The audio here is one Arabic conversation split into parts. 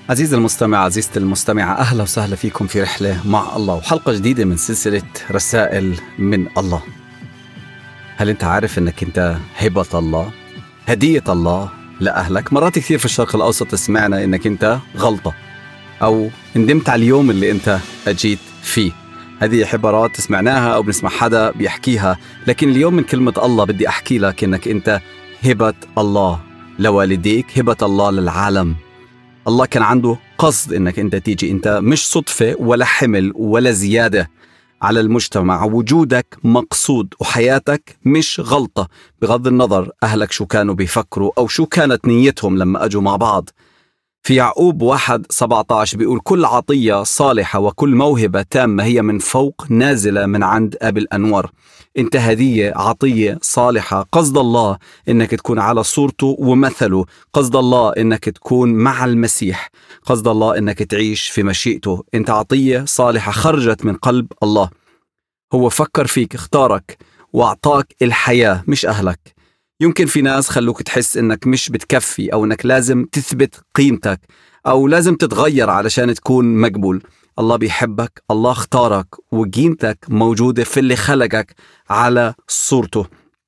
عزيزي المستمع، عزيزتي المستمعة، أهلا وسهلا فيكم في رحلة مع الله وحلقة جديدة من سلسلة رسائل من الله. هل أنت عارف أنك أنت هبة الله، هدية الله لأهلك؟ مرات كثير في الشرق الأوسط سمعنا أنك أنت غلطة أو ندمت على اليوم اللي أنت أجيت فيه. هذه عبارات سمعناها أو بنسمع حدا بيحكيها، لكن اليوم من كلمة الله بدي أحكي لك أنك أنت هبة الله لوالديك، هبة الله للعالم. الله كان عنده قصد انك انت تيجي، انت مش صدفة ولا حمل ولا زيادة على المجتمع. وجودك مقصود وحياتك مش غلطة، بغض النظر اهلك شو كانوا بيفكروا او شو كانت نيتهم لما اجوا مع بعض. في يعقوب 1:17 بيقول: كل عطية صالحة وكل موهبة تامة هي من فوق نازلة من عند أبي الأنوار. انت هدية، عطية صالحة. قصد الله انك تكون على صورته ومثله، قصد الله انك تكون مع المسيح، قصد الله انك تعيش في مشيئته. انت عطية صالحة خرجت من قلب الله. هو فكر فيك، اختارك واعطاك الحياة مش أهلك. يمكن في ناس خلوك تحس انك مش بتكفي او انك لازم تثبت قيمتك او لازم تتغير علشان تكون مقبول. الله بيحبك، الله اختارك، وقيمتك موجودة في اللي خلقك على صورته.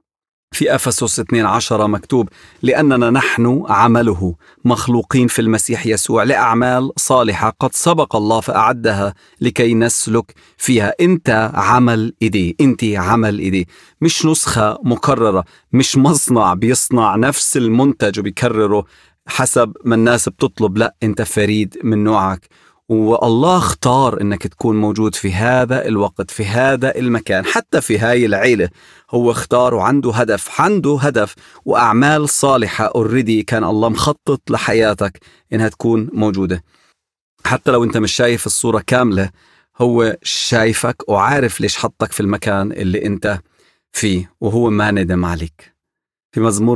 في أفسس 2:10 مكتوب: لأننا نحن عمله مخلوقين في المسيح يسوع لأعمال صالحة قد سبق الله فأعدها لكي نسلك فيها. أنت عمل إيديه، أنت عمل إيديه، مش نسخة مكررة، مش مصنع بيصنع نفس المنتج وبيكرره حسب ما الناس بتطلب. لا، أنت فريد من نوعك، والله اختار انك تكون موجود في هذا الوقت، في هذا المكان، حتى في هاي العيلة. هو اختار وعنده هدف وأعمال صالحة اوريدي كان الله مخطط لحياتك انها تكون موجودة. حتى لو انت مش شايف الصورة كاملة، هو شايفك وعارف ليش حطك في المكان اللي انت فيه، وهو ما ندم عليك. في مزمور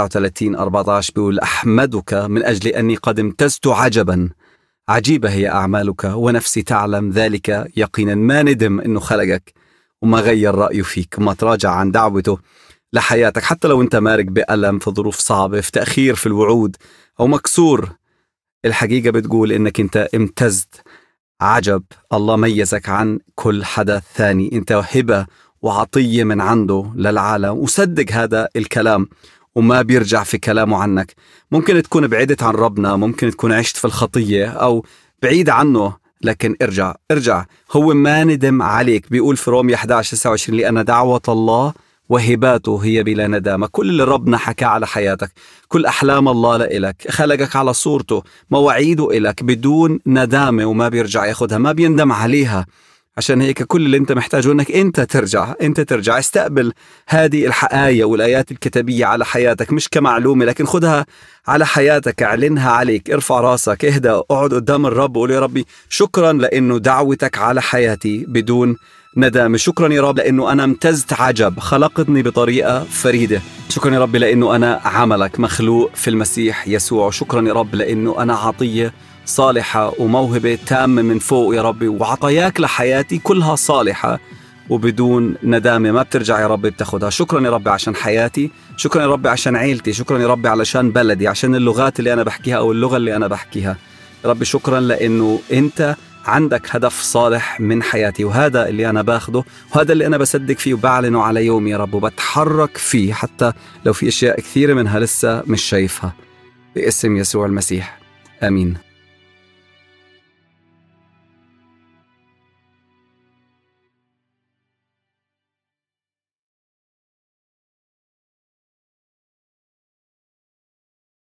139:14 بيقول: أحمدك من أجل أني قد امتزت عجبا، عجيبة هي أعمالك ونفسي تعلم ذلك يقينا. ما ندم إنه خلقك وما غير رأيه فيك وما تراجع عن دعوته لحياتك. حتى لو أنت مارق بألم، في ظروف صعبة، في تأخير في الوعود أو مكسور، الحقيقة بتقول إنك أنت امتزت عجب. الله ميزك عن كل حدا ثاني. أنت هبة وعطية من عنده للعالم، وصدق هذا الكلام وما بيرجع في كلامه عنك. ممكن تكون بعيدت عن ربنا، ممكن تكون عشت في الخطية أو بعيد عنه، لكن ارجع. هو ما ندم عليك. بيقول في رومية 11:29: لأن دعوة الله وهباته هي بلا ندامة. كل اللي ربنا حكى على حياتك، كل أحلام الله لإلك، خلقك على صورته، مواعيده إلك بدون ندامة، وما بيرجع ياخدها، ما بيندم عليها. عشان هيك كل اللي انت محتاجه انك انت ترجع استقبل هذه الحقائق والآيات الكتابية على حياتك، مش كمعلومة، لكن خدها على حياتك، اعلنها عليك. ارفع راسك، اهدى، اقعد قدام الرب وقول: يا ربي شكرا لأنه دعوتك على حياتي بدون ندامة. شكرا يا رب لأنه أنا امتزت عجب، خلقتني بطريقة فريدة. شكرا يا رب لأنه أنا عملك مخلوق في المسيح يسوع. شكرا يا رب لأنه أنا عطية صالحة وموهبة تامة من فوق يا ربي، وعطاياك لحياتي كلها صالحة وبدون ندامة، ما بترجع يا ربي بتاخدها. شكرا يا ربي عشان حياتي، شكرا يا ربي عشان عيلتي، شكرا يا ربي علشان بلدي، عشان اللغات اللي أنا بحكيها أو اللغة اللي أنا بحكيها. يا ربي شكرا لأنه أنت عندك هدف صالح من حياتي، وهذا اللي أنا باخده، وهذا اللي أنا بصدق فيه وبعلنه على يومي يا رب، وبتحرك فيه حتى لو في أشياء كثيرة منها لسه مش شايفها. باسم يسوع المسيح، آمين.